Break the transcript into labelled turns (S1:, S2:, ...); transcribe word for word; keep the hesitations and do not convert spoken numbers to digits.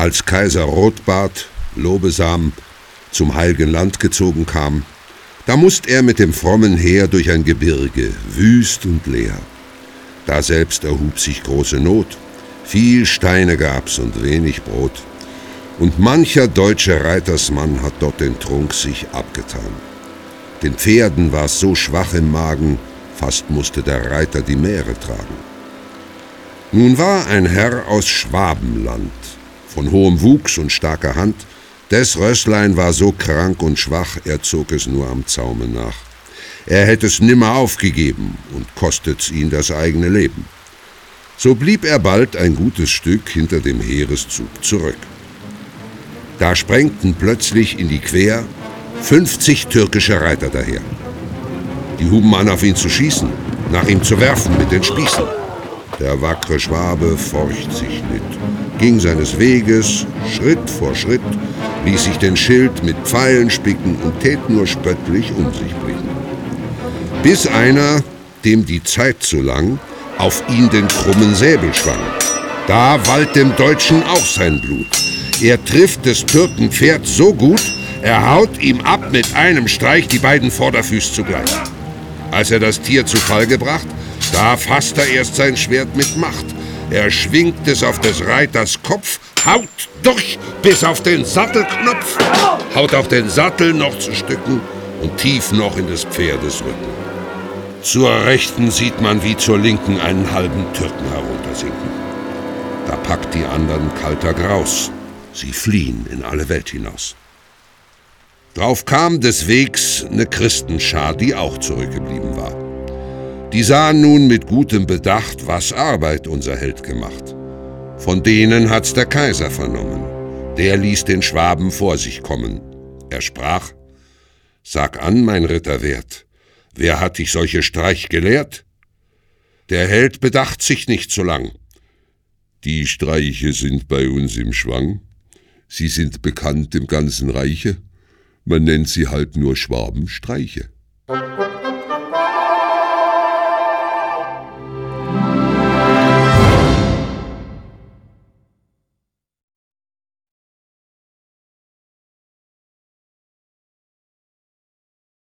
S1: Als Kaiser Rotbart, Lobesam, zum Heiligen Land gezogen kam, da musst er mit dem frommen Heer durch ein Gebirge, wüst und leer. Daselbst erhub sich große Not, viel Steine gab's und wenig Brot. Und mancher deutsche Reitersmann hat dort den Trunk sich abgetan. Den Pferden war's so schwach im Magen, fast musste der Reiter die Mähre tragen. Nun war ein Herr aus Schwabenland, von hohem Wuchs und starker Hand. Des Rösslein war so krank und schwach, er zog es nur am Zaume nach. Er hätt es nimmer aufgegeben und kostet's ihn das eigene Leben. So blieb er bald ein gutes Stück hinter dem Heereszug zurück. Da sprengten plötzlich in die Quer fünfzig türkische Reiter daher. Die huben an, auf ihn zu schießen, nach ihm zu werfen mit den Spießen. Der wackre Schwabe forcht sich nicht, ging seines Weges Schritt vor Schritt, ließ sich den Schild mit Pfeilen spicken und tät nur spöttlich um sich blicken. Bis einer, dem die Zeit zu lang, auf ihn den krummen Säbel schwang. Da wallt dem Deutschen auch sein Blut. Er trifft des Türken Pferd so gut, er haut ihm ab mit einem Streich die beiden Vorderfüß zugleich. Als er das Tier zu Fall gebracht, da fasst er erst sein Schwert mit Macht. Er schwingt es auf des Reiters Kopf, haut durch bis auf den Sattelknopf, haut auch den Sattel noch zu Stücken und tief noch in des Pferdes Rücken. Zur Rechten sieht man wie zur Linken einen halben Türken heruntersinken. Da packt die anderen kalter Graus, sie fliehen in alle Welt hinaus. Drauf kam des Wegs ne Christenschar, die auch zurückgeblieben war. Die sahen nun mit gutem Bedacht, was Arbeit unser Held gemacht. Von denen hat's der Kaiser vernommen. Der ließ den Schwaben vor sich kommen. Er sprach: Sag an, mein Ritter wert, wer hat dich solche Streich gelehrt? Der Held bedacht sich nicht so lang. Die Streiche sind bei uns im Schwang. Sie sind bekannt im ganzen Reiche. Man nennt sie halt nur Schwabenstreiche.